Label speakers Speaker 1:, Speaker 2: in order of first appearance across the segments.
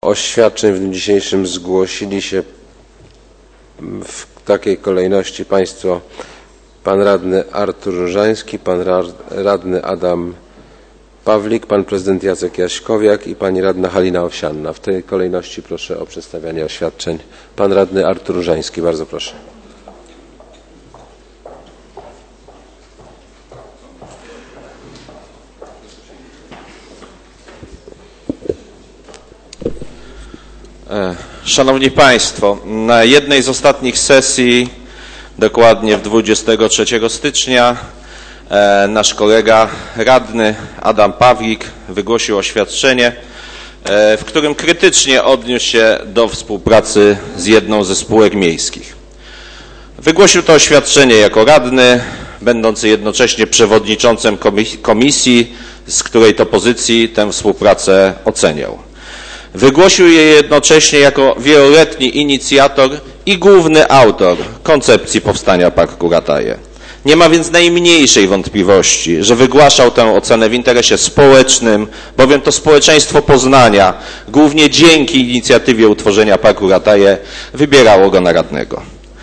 Speaker 1: oświadczeń w dniu dzisiejszym zgłosili się w takiej kolejności Państwo: Pan Radny Artur Różański, Pan Radny Adam Pawlik, Pan Prezydent Jacek Jaśkowiak i Pani Radna Halina Owsianna. W tej kolejności proszę o przedstawianie oświadczeń. Pan Radny Artur Różański, bardzo proszę.
Speaker 2: Szanowni Państwo, na jednej z ostatnich sesji, dokładnie w 23 stycznia, nasz kolega radny Adam Pawlik wygłosił oświadczenie, w którym krytycznie odniósł się do współpracy z jedną ze spółek miejskich. Wygłosił to oświadczenie jako radny, będący jednocześnie przewodniczącym komisji, z której to pozycji tę współpracę oceniał. Wygłosił je jednocześnie jako wieloletni inicjator i główny autor koncepcji powstania Parku Rataje. Nie ma więc najmniejszej wątpliwości, że wygłaszał tę ocenę w interesie społecznym, bowiem to społeczeństwo Poznania, głównie dzięki inicjatywie utworzenia Parku Rataje, wybierało go na radnego.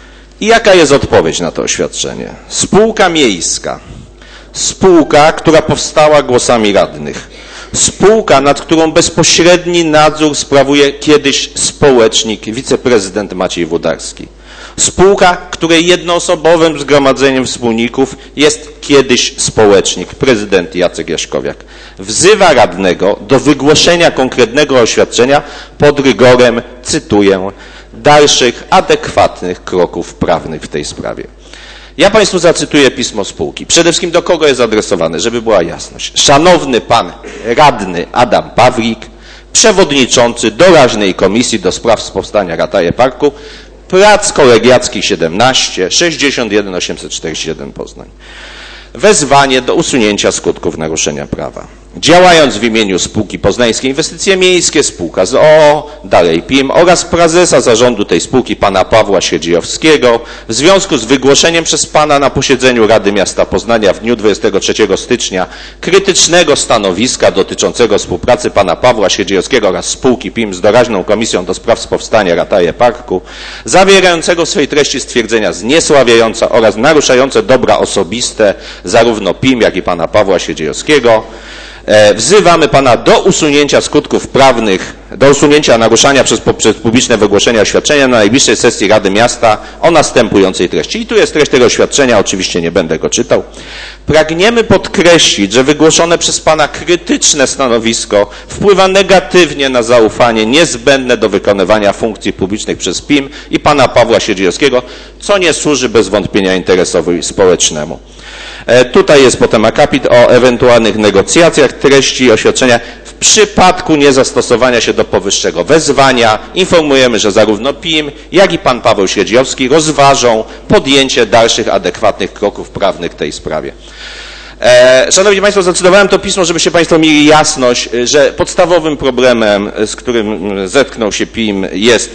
Speaker 2: I jaka jest odpowiedź na to oświadczenie? Spółka miejska, spółka, która powstała głosami radnych, spółka, nad którą bezpośredni nadzór sprawuje kiedyś społecznik, wiceprezydent Maciej Włodarski. Spółka, której jednoosobowym zgromadzeniem wspólników jest kiedyś społecznik, prezydent Jacek Jaśkowiak. Wzywa radnego do wygłoszenia konkretnego oświadczenia pod rygorem, cytuję, dalszych adekwatnych kroków prawnych w tej sprawie. Ja Państwu zacytuję pismo spółki. Przede wszystkim do kogo jest adresowane, żeby była jasność. Szanowny Pan Radny Adam Pawlik, przewodniczący doraźnej Komisji do Spraw Powstania Rataje Parku, prac kolegiackich 17, 61 847 Poznań. Wezwanie do usunięcia skutków naruszenia prawa. Działając w imieniu spółki Poznańskie Inwestycje Miejskie, spółka z o.o., dalej PIM oraz prezesa zarządu tej spółki pana Pawła Siedziejowskiego, w związku z wygłoszeniem przez pana na posiedzeniu Rady Miasta Poznania w dniu 23 stycznia krytycznego stanowiska dotyczącego współpracy pana Pawła Siedziejowskiego oraz spółki PIM z doraźną Komisją do Spraw Powstania Rataje Parku, zawierającego w swej treści stwierdzenia zniesławiające oraz naruszające dobra osobiste zarówno PIM, jak i pana Pawła Siedziejowskiego, wzywamy Pana do usunięcia skutków prawnych, do usunięcia naruszania przez publiczne wygłoszenie oświadczenia na najbliższej sesji Rady Miasta o następującej treści. I tu jest treść tego oświadczenia, oczywiście nie będę go czytał. Pragniemy podkreślić, że wygłoszone przez Pana krytyczne stanowisko wpływa negatywnie na zaufanie niezbędne do wykonywania funkcji publicznych przez PIM i Pana Pawła Siedziejowskiego, co nie służy bez wątpienia interesowi społecznemu. Tutaj jest potem akapit o ewentualnych negocjacjach treści oświadczenia. W przypadku niezastosowania się do powyższego wezwania informujemy, że zarówno PIM, jak i pan Paweł Siedziejowski rozważą podjęcie dalszych adekwatnych kroków prawnych w tej sprawie. Szanowni Państwo, zacytowałem to pismo, żebyście Państwo mieli jasność, że podstawowym problemem, z którym zetknął się PIM,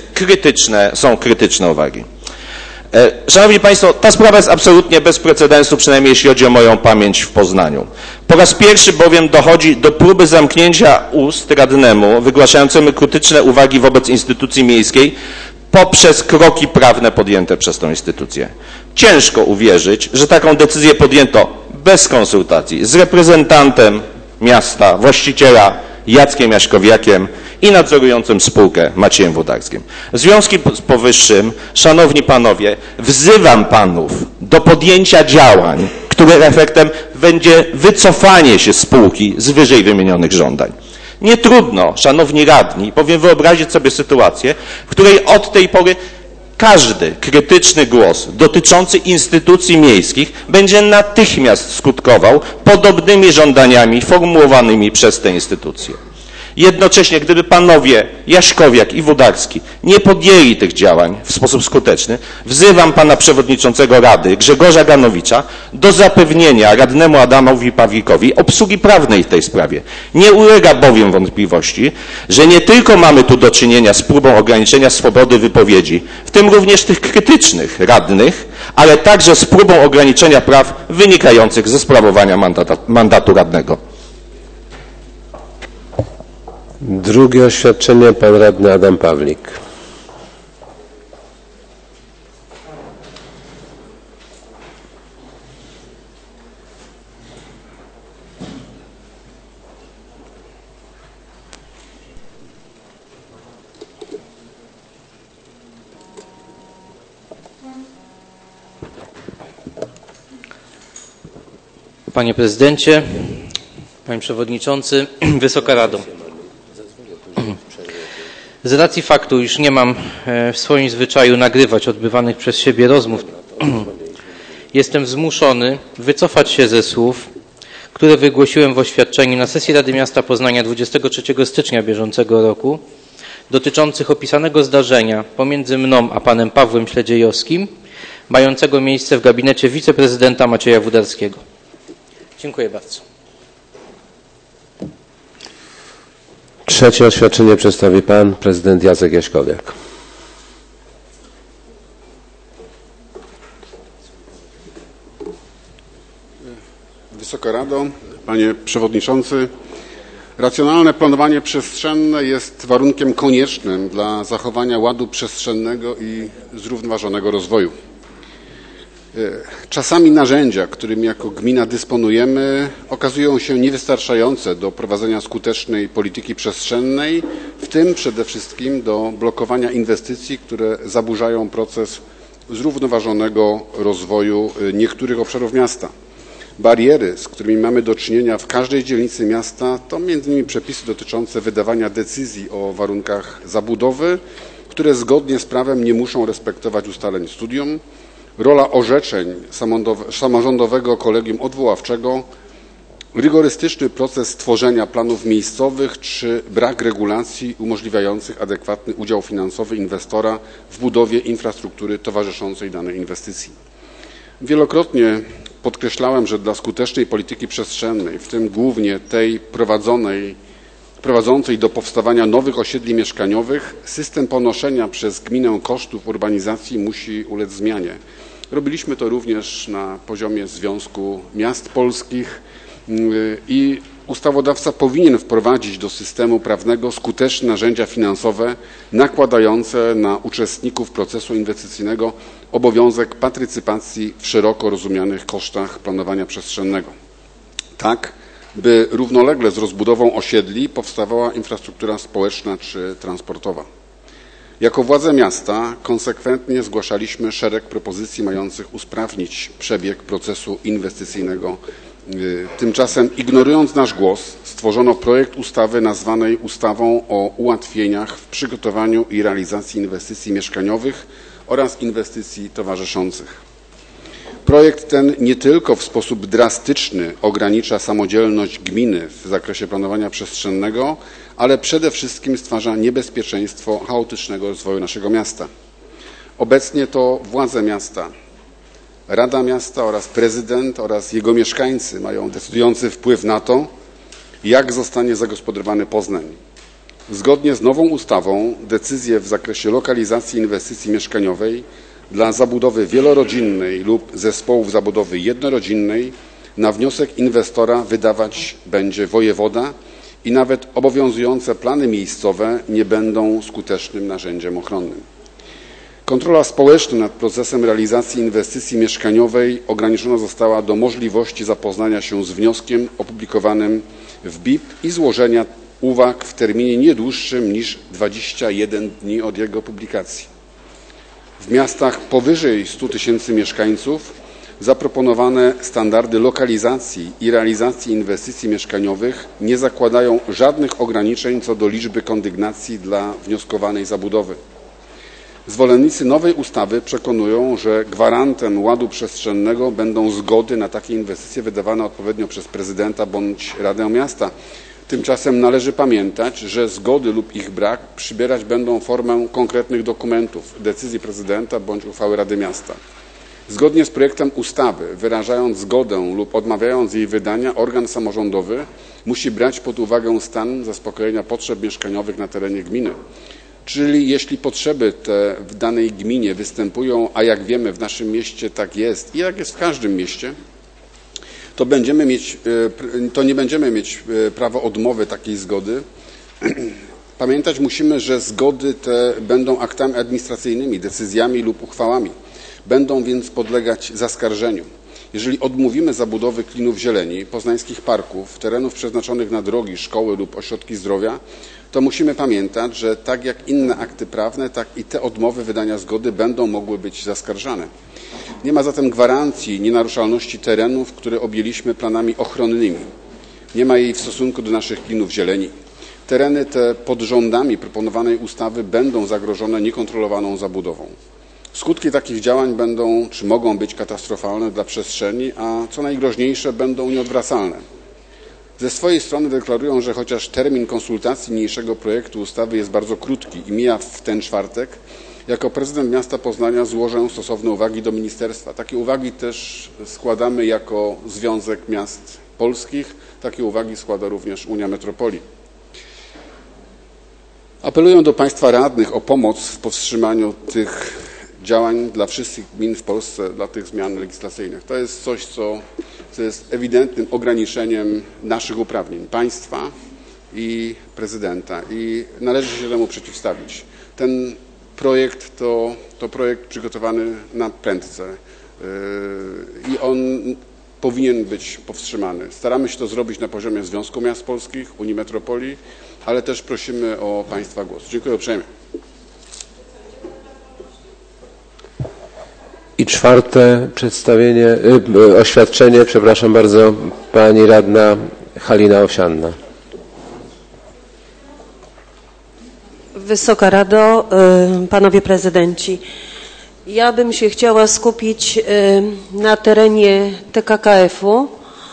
Speaker 2: są krytyczne uwagi. Szanowni Państwo, ta sprawa jest absolutnie bez precedensu, przynajmniej jeśli chodzi o moją pamięć w Poznaniu. Po raz pierwszy bowiem dochodzi do próby zamknięcia ust radnemu wygłaszającemu krytyczne uwagi wobec instytucji miejskiej poprzez kroki prawne podjęte przez tę instytucję. Ciężko uwierzyć, że taką decyzję podjęto bez konsultacji z reprezentantem miasta, właściciela Jackiem Jaśkowiakiem i nadzorującym spółkę Maciejem Włodarskim. W związku z powyższym, szanowni panowie, wzywam panów do podjęcia działań, których efektem będzie wycofanie się spółki z wyżej wymienionych żądań. Nie trudno, szanowni radni, bowiem wyobrazić sobie sytuację, w której od tej pory każdy krytyczny głos dotyczący instytucji miejskich będzie natychmiast skutkował podobnymi żądaniami formułowanymi przez te instytucje. Jednocześnie, gdyby panowie Jaśkowiak i Włodarski nie podjęli tych działań w sposób skuteczny, wzywam pana przewodniczącego Rady Grzegorza Ganowicza do zapewnienia radnemu Adamowi Pawlikowi obsługi prawnej w tej sprawie. Nie ulega bowiem wątpliwości, że nie tylko mamy tu do czynienia z próbą ograniczenia swobody wypowiedzi, w tym również tych krytycznych radnych, ale także z próbą ograniczenia praw wynikających ze sprawowania mandatu radnego.
Speaker 1: Drugie oświadczenie, pan radny Adam Pawlik.
Speaker 3: Panie Prezydencie, Panie Przewodniczący, Wysoka Rado. Z racji faktu, iż nie mam w swoim zwyczaju nagrywać odbywanych przez siebie rozmów, jestem zmuszony wycofać się ze słów, które wygłosiłem w oświadczeniu na sesji Rady Miasta Poznania 23 stycznia bieżącego roku, dotyczących opisanego zdarzenia pomiędzy mną a panem Pawłem Śledziejowskim, mającego miejsce w gabinecie wiceprezydenta Macieja Wudarskiego. Dziękuję bardzo.
Speaker 1: Trzecie oświadczenie przedstawi pan prezydent Jacek Jaśkowiak.
Speaker 4: Wysoka Rado, Panie Przewodniczący, racjonalne planowanie przestrzenne jest warunkiem koniecznym dla zachowania ładu przestrzennego i zrównoważonego rozwoju. Czasami narzędzia, którymi jako gmina dysponujemy, okazują się niewystarczające do prowadzenia skutecznej polityki przestrzennej, w tym przede wszystkim do blokowania inwestycji, które zaburzają proces zrównoważonego rozwoju niektórych obszarów miasta. Bariery, z którymi mamy do czynienia w każdej dzielnicy miasta, to m.in. przepisy dotyczące wydawania decyzji o warunkach zabudowy, które zgodnie z prawem nie muszą respektować ustaleń studium, rola orzeczeń samorządowego kolegium odwoławczego, rygorystyczny proces tworzenia planów miejscowych czy brak regulacji umożliwiających adekwatny udział finansowy inwestora w budowie infrastruktury towarzyszącej danej inwestycji. Wielokrotnie podkreślałem, że dla skutecznej polityki przestrzennej, w tym głównie tej prowadzącej do powstawania nowych osiedli mieszkaniowych, system ponoszenia przez gminę kosztów urbanizacji musi ulec zmianie. Robiliśmy to również na poziomie Związku Miast Polskich i ustawodawca powinien wprowadzić do systemu prawnego skuteczne narzędzia finansowe nakładające na uczestników procesu inwestycyjnego obowiązek partycypacji w szeroko rozumianych kosztach planowania przestrzennego. Tak, by równolegle z rozbudową osiedli powstawała infrastruktura społeczna czy transportowa. Jako władze miasta konsekwentnie zgłaszaliśmy szereg propozycji mających usprawnić przebieg procesu inwestycyjnego. Tymczasem, ignorując nasz głos, stworzono projekt ustawy nazwanej ustawą o ułatwieniach w przygotowaniu i realizacji inwestycji mieszkaniowych oraz inwestycji towarzyszących. Projekt ten nie tylko w sposób drastyczny ogranicza samodzielność gminy w zakresie planowania przestrzennego, ale przede wszystkim stwarza niebezpieczeństwo chaotycznego rozwoju naszego miasta. Obecnie to władze miasta, Rada Miasta oraz prezydent oraz jego mieszkańcy mają decydujący wpływ na to, jak zostanie zagospodarowany Poznań. Zgodnie z nową ustawą decyzje w zakresie lokalizacji inwestycji mieszkaniowej dla zabudowy wielorodzinnej lub zespołów zabudowy jednorodzinnej na wniosek inwestora wydawać będzie wojewoda i nawet obowiązujące plany miejscowe nie będą skutecznym narzędziem ochronnym. Kontrola społeczna nad procesem realizacji inwestycji mieszkaniowej ograniczona została do możliwości zapoznania się z wnioskiem opublikowanym w BIP i złożenia uwag w terminie nie dłuższym niż 21 dni od jego publikacji. W miastach powyżej 100 tysięcy mieszkańców zaproponowane standardy lokalizacji i realizacji inwestycji mieszkaniowych nie zakładają żadnych ograniczeń co do liczby kondygnacji dla wnioskowanej zabudowy. Zwolennicy nowej ustawy przekonują, że gwarantem ładu przestrzennego będą zgody na takie inwestycje wydawane odpowiednio przez prezydenta bądź Radę Miasta. Tymczasem należy pamiętać, że zgody lub ich brak przybierać będą formę konkretnych dokumentów, decyzji prezydenta bądź uchwały Rady Miasta. Zgodnie z projektem ustawy, wyrażając zgodę lub odmawiając jej wydania, organ samorządowy musi brać pod uwagę stan zaspokojenia potrzeb mieszkaniowych na terenie gminy. Czyli jeśli potrzeby te w danej gminie występują, a jak wiemy w naszym mieście tak jest i jak jest w każdym mieście, to nie będziemy mieć prawa odmowy takiej zgody, Pamiętać musimy, że zgody te będą aktami administracyjnymi, decyzjami lub uchwałami. Będą więc podlegać zaskarżeniu. Jeżeli odmówimy zabudowy klinów zieleni, poznańskich parków, terenów przeznaczonych na drogi, szkoły lub ośrodki zdrowia, to musimy pamiętać, że tak jak inne akty prawne, tak i te odmowy wydania zgody będą mogły być zaskarżane. Nie ma zatem gwarancji nienaruszalności terenów, które objęliśmy planami ochronnymi. Nie ma jej w stosunku do naszych klinów zieleni. Tereny te pod rządami proponowanej ustawy będą zagrożone niekontrolowaną zabudową. Skutki takich działań będą, czy mogą być katastrofalne dla przestrzeni, a co najgroźniejsze, będą nieodwracalne. Ze swojej strony deklarują, że chociaż termin konsultacji niniejszego projektu ustawy jest bardzo krótki i mija w ten czwartek, jako prezydent miasta Poznania złożę stosowne uwagi do ministerstwa. Takie uwagi też składamy jako Związek Miast Polskich. Takie uwagi składa również Unia Metropolii. Apeluję do Państwa radnych o pomoc w powstrzymaniu tych działań dla wszystkich gmin w Polsce, dla tych zmian legislacyjnych. To jest coś, co jest ewidentnym ograniczeniem naszych uprawnień, państwa i prezydenta, i należy się temu przeciwstawić. Ten projekt to projekt przygotowany na prędce i on powinien być powstrzymany. Staramy się to zrobić na poziomie Związku Miast Polskich, Unii Metropolii, ale też prosimy o Państwa głos. Dziękuję uprzejmie.
Speaker 1: I czwarte oświadczenie, przepraszam bardzo, pani radna Halina Owsianna.
Speaker 5: Wysoka Rado, panowie prezydenci. Ja bym się chciała skupić na terenie TKKF-u.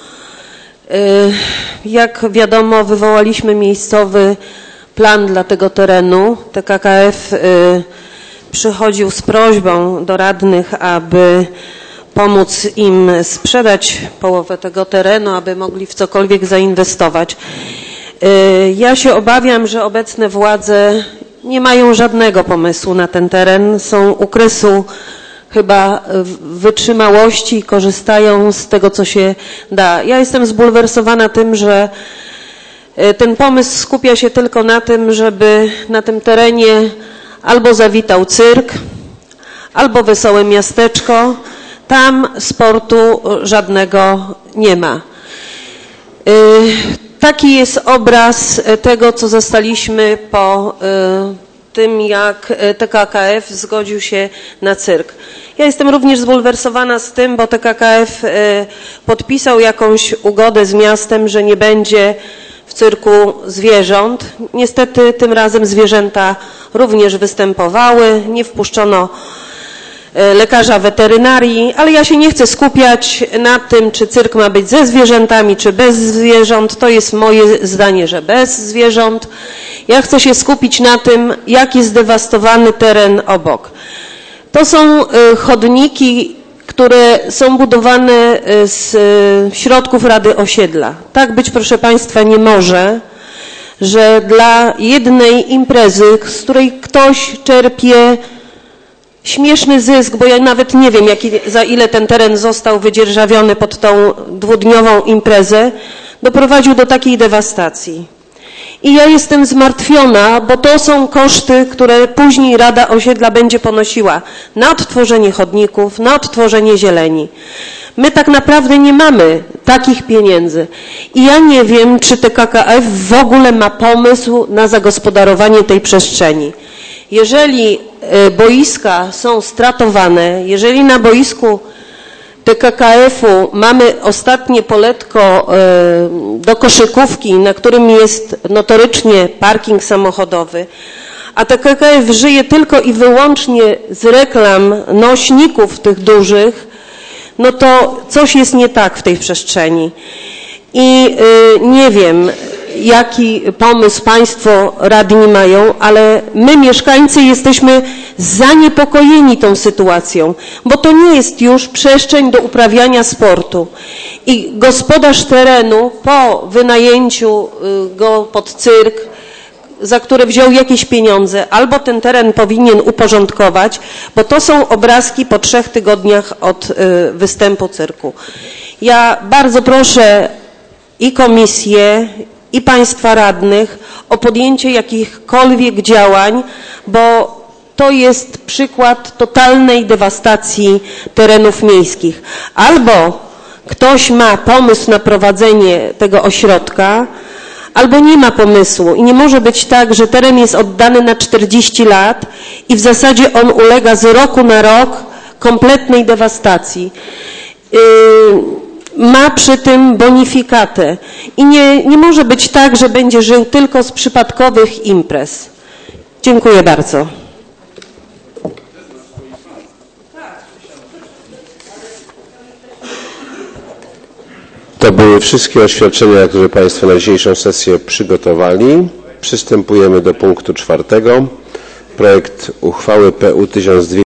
Speaker 5: Jak wiadomo, wywołaliśmy miejscowy plan dla tego terenu. TKKF przychodził z prośbą do radnych, aby pomóc im sprzedać połowę tego terenu, aby mogli w cokolwiek zainwestować. Ja się obawiam, że obecne władze nie mają żadnego pomysłu na ten teren. Są u kresu chyba wytrzymałości i korzystają z tego, co się da. Ja jestem zbulwersowana tym, że ten pomysł skupia się tylko na tym, żeby na tym terenie albo zawitał cyrk, albo wesołe miasteczko. Tam sportu żadnego nie ma. Taki jest obraz tego, co zastaliśmy po tym, jak TKKF zgodził się na cyrk. Ja jestem również zbulwersowana z tym, bo TKKF podpisał jakąś ugodę z miastem, że nie będzie w cyrku zwierząt. Niestety tym razem zwierzęta również występowały, nie wpuszczono lekarza weterynarii, ale ja się nie chcę skupiać na tym, czy cyrk ma być ze zwierzętami, czy bez zwierząt. To jest moje zdanie, że bez zwierząt. Ja chcę się skupić na tym, jak jest zdewastowany teren obok. To są chodniki, które są budowane z środków Rady Osiedla. Tak być, proszę Państwa, nie może, że dla jednej imprezy, z której ktoś czerpie śmieszny zysk, bo ja nawet nie wiem, za ile ten teren został wydzierżawiony pod tą dwudniową imprezę, doprowadził do takiej dewastacji. I ja jestem zmartwiona, bo to są koszty, które później Rada Osiedla będzie ponosiła na odtworzenie chodników, na odtworzenie zieleni. My tak naprawdę nie mamy takich pieniędzy. I ja nie wiem, czy TKKF w ogóle ma pomysł na zagospodarowanie tej przestrzeni. Jeżeli boiska są stratowane, jeżeli na boisku TKKF-u mamy ostatnie poletko do koszykówki, na którym jest notorycznie parking samochodowy, a TKKF żyje tylko i wyłącznie z reklam nośników tych dużych, no to coś jest nie tak w tej przestrzeni. I nie wiem, jaki pomysł Państwo radni mają, ale my mieszkańcy jesteśmy zaniepokojeni tą sytuacją, bo to nie jest już przestrzeń do uprawiania sportu. I gospodarz terenu po wynajęciu go pod cyrk, za które wziął jakieś pieniądze, albo ten teren powinien uporządkować, bo to są obrazki po 3 tygodniach od występu cyrku. Ja bardzo proszę i komisję, i Państwa radnych o podjęcie jakichkolwiek działań, bo to jest przykład totalnej dewastacji terenów miejskich. Albo ktoś ma pomysł na prowadzenie tego ośrodka, albo nie ma pomysłu i nie może być tak, że teren jest oddany na 40 lat i w zasadzie on ulega z roku na rok kompletnej dewastacji. Ma przy tym bonifikatę i nie może być tak, że będzie żył tylko z przypadkowych imprez. Dziękuję bardzo.
Speaker 1: To były wszystkie oświadczenia, które Państwo na dzisiejszą sesję przygotowali. Przystępujemy do punktu 4. Projekt uchwały PU 1200